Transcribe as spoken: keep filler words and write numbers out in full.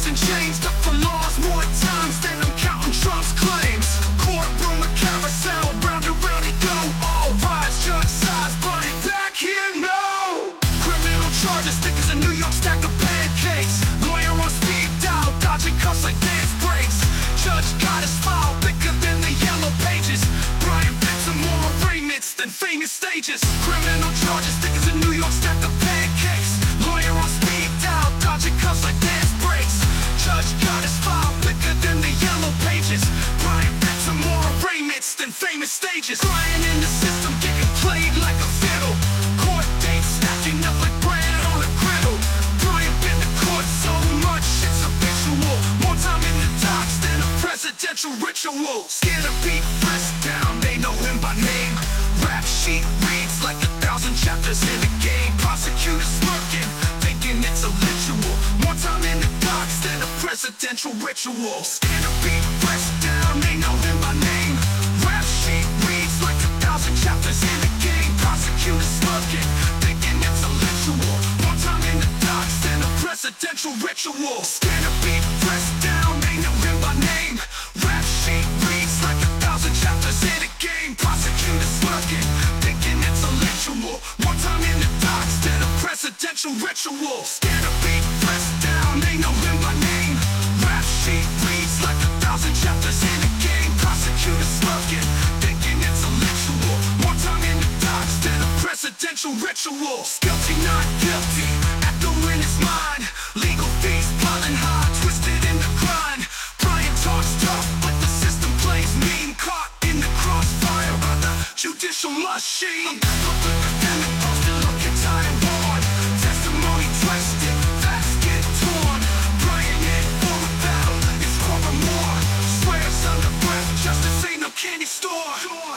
thousand changed up for laws more times than I'm counting Trump's claims. Courtroom, a carousel, round and round he go. All rise, judge size, but he back here, no. Criminal charges, thick as a New York stack of pancakes. Lawyer on speed dial, dodging cuffs like dance breaks. Judge got his file thicker than the yellow pages. Brian Pitts and more arraignments than famous stages. Criminal charges, thick as a New York stack of pancakes. Lawyer on speed dial, dodging cuffs like dance breaks. Judge got his file thicker than the yellow pages. Brian Pitts and more arraignments than famous stages. Crying in the system, getting played like a fiddle. Court dates stacking up like bread on a griddle. Brian been to court so much, it's habitual. More time in the docks than a presidential ritual. Scared to be pressed down, they know him by name. Rap sheet reads like a thousand chapters in a game. Prosecutor smirking, thinking it's a ritual. More time in the docks than a presidential ritual. Scared to be pressed down, they know him by name. Rap sheet reads like a thousand chapters in a game. Prosecutor smirking, thinking it's a ritual. More time in the docks than a presidential ritual. Scared to be pressed down, they know him by name. Rap sheet reads like a thousand chapters in a game. Prosecutor smirking, thinking it's a ritual. More time in the docks than a presidential ritual. Scared to be pressed down, they know him by name. Rap sheet reads like a thousand chapters in a game. Prosecutor smirking, thinking it's a ritual. More time in the docks than a presidential ritual. Guilty, not guilty, echoing his mind. Legal fees piling high, twisted in the grind. Brian talks tough, but the system plays mean. Caught in the crossfire by the judicial machine. Public defendant posted looking tired and worn. Testimony twisted, facts get torn. Brian in for a battle, it's for more. Swears under breath, justice ain't no candy store.